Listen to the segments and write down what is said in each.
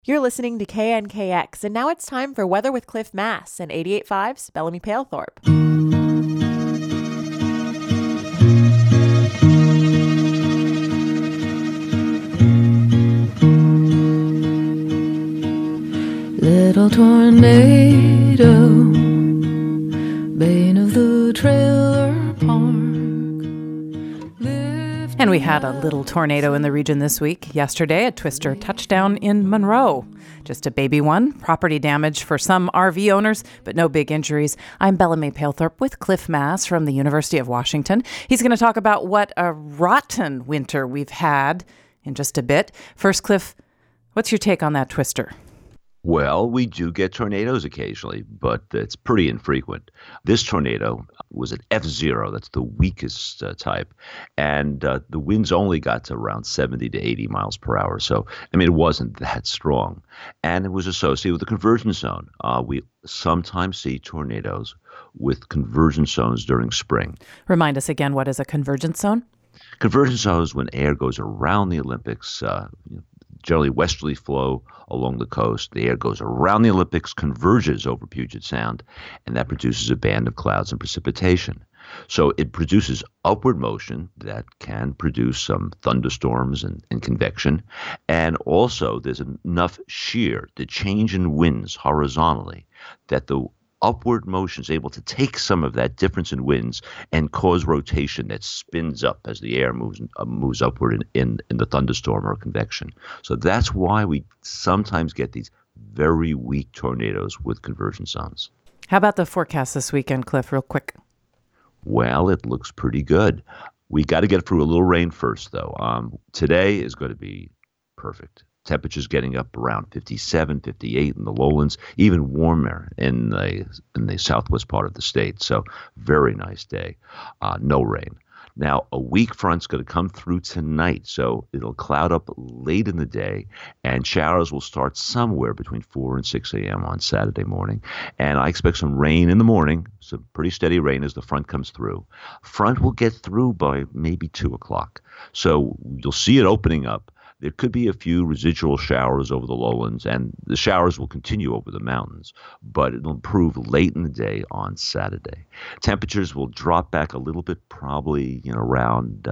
You're listening to KNKX, and now it's time for Weather with Cliff Mass and 88.5's Bellamy Palethorpe. Little tornado, bane of the trailer park. And we had a little tornado in the region this week. Yesterday, a twister touchdown in Monroe. Just a baby one. Property damage for some RV owners, but no big injuries. I'm Bellamy Palethorpe with Cliff Mass from the University of Washington. He's going to talk about what a rotten winter we've had in just a bit. First, Cliff, what's your take on that twister? Well, we do get tornadoes occasionally, but it's pretty infrequent. This tornado was an F0. That's the weakest type. And the winds only got to around 70 to 80 miles per hour. So, it wasn't that strong. And it was associated with a convergence zone. We sometimes see tornadoes with convergence zones during spring. Remind us again, what is a convergence zone? Convergence zone is when air goes around the Olympics, generally westerly flow along the coast. The air goes around the Olympics, converges over Puget Sound, and that produces a band of clouds and precipitation. So it produces upward motion that can produce some thunderstorms and convection. And also there's enough shear, the change in winds horizontally, that the upward motion is able to take some of that difference in winds and cause rotation that spins up as the air moves upward in the thunderstorm or convection. So that's why we sometimes get these very weak tornadoes with convergence zones. How about the forecast this weekend, Cliff, real quick? Well, it looks pretty good. We got to get through a little rain first, though. Today is going to be perfect. Temperatures getting up around 57, 58 in the lowlands, even warmer in the southwest part of the state. So very nice day. No rain. Now, a weak front's going to come through tonight, so it'll cloud up late in the day, and showers will start somewhere between 4 and 6 a.m. on Saturday morning. And I expect some rain in the morning, some pretty steady rain as the front comes through. Front will get through by maybe 2 o'clock. So you'll see it opening up. There could be a few residual showers over the lowlands, and the showers will continue over the mountains, but it'll improve late in the day on Saturday. Temperatures will drop back a little bit, probably around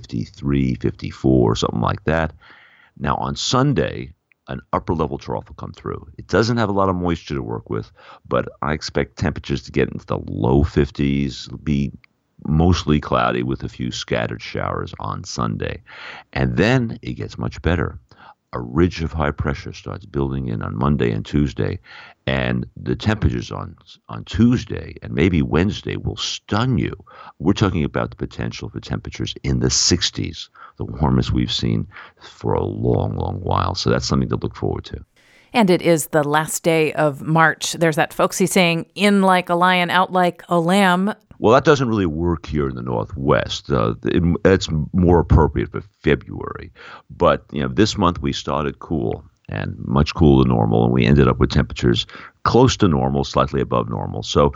53, 54, something like that. Now on Sunday, an upper-level trough will come through. It doesn't have a lot of moisture to work with, but I expect temperatures to get into the low 50s. It'll be mostly cloudy with a few scattered showers on Sunday. And then it gets much better. A ridge of high pressure starts building in on Monday and Tuesday, and the temperatures on Tuesday and maybe Wednesday will stun you. We're talking about the potential for temperatures in the 60s, the warmest we've seen for a long, long while. So that's something to look forward to. And it is the last day of March. There's that folksy saying, in like a lion, out like a lamb. Well, that doesn't really work here in the Northwest. It's more appropriate for February. But, this month we started cool and much cooler than normal, and we ended up with temperatures close to normal, slightly above normal. So,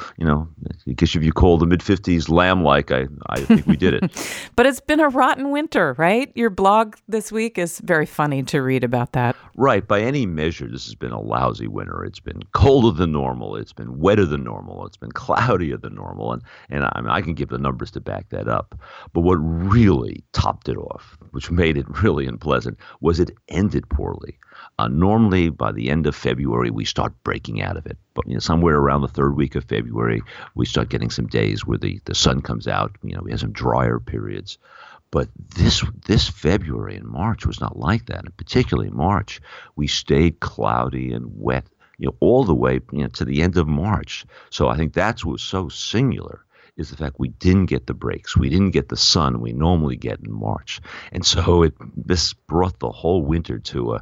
I guess if you call the mid-50s lamb-like, I think we did it. But it's been a rotten winter, right? Your blog this week is very funny to read about that. Right. By any measure, this has been a lousy winter. It's been colder than normal. It's been wetter than normal. It's been cloudier than normal. And I can give the numbers to back that up. But what really topped it off, which made it really unpleasant, was it ended poorly. Normally, by the end of February, we start breaking out of it. But somewhere around the third week of February, we start getting some days where the sun comes out. We have some drier periods. But this February and March was not like that. And particularly March, we stayed cloudy and wet, all the way to the end of March. So I think that's what was so singular, is the fact we didn't get the breaks. We didn't get the sun we normally get in March. And so this brought the whole winter to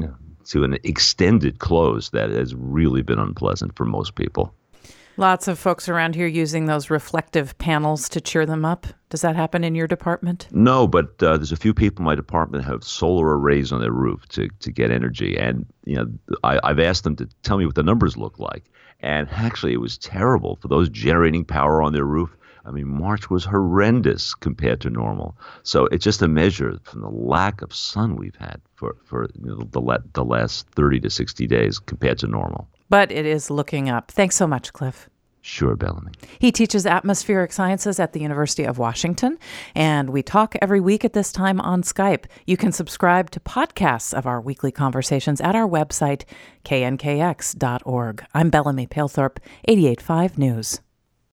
an extended close that has really been unpleasant for most people. Lots of folks around here using those reflective panels to cheer them up. Does that happen in your department? No, but there's a few people in my department that have solar arrays on their roof to get energy. And, I've asked them to tell me what the numbers look like. And actually, it was terrible for those generating power on their roof. I mean, March was horrendous compared to normal. So it's just a measure from the lack of sun we've had for the last 30 to 60 days compared to normal. But it is looking up. Thanks so much, Cliff. Sure, Bellamy. He teaches atmospheric sciences at the University of Washington, and we talk every week at this time on Skype. You can subscribe to podcasts of our weekly conversations at our website, knkx.org. I'm Bellamy Palethorpe, 88.5 News.